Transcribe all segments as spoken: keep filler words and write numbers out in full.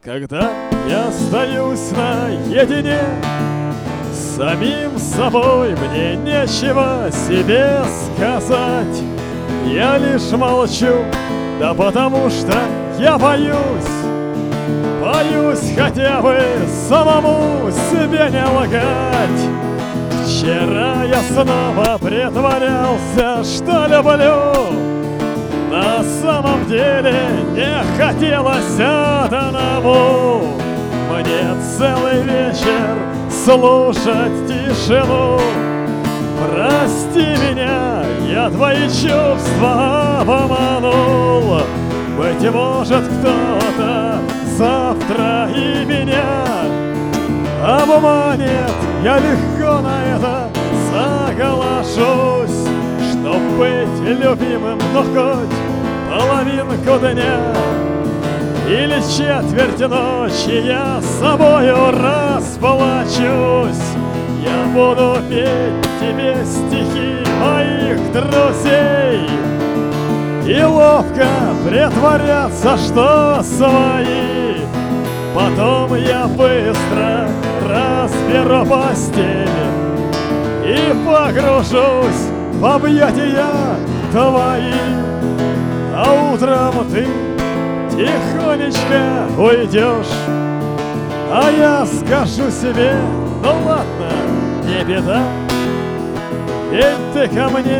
Когда я остаюсь наедине с самим собой, мне нечего себе сказать. Я лишь молчу, да потому что я боюсь. Боюсь хотя бы самому себе не лгать. Вчера я снова притворялся, что люблю. На самом деле не хотелось одному мне целый вечер слушать тишину. Прости меня, я твои чувства обманул. Быть может, кто-то завтра и меня обманет. Я легко на это соглашусь, чтоб быть любимым, но хоть половинку дня или четверть ночи я с собою расплачусь. Я буду петь тебе стихи моих друзей и ловко притворяться, что свои. Потом я быстро разберу постель и погружусь в объятия твои. А утром ты тихонечко уйдешь, а я скажу себе: ну ладно, не беда, ведь ты ко мне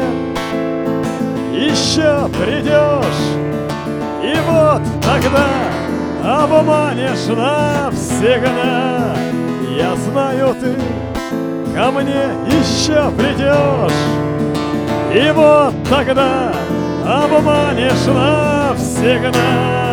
еще придешь. И вот тогда обманешь навсегда. Я знаю, ты ко мне еще придешь. И вот тогда обманешь навсегда.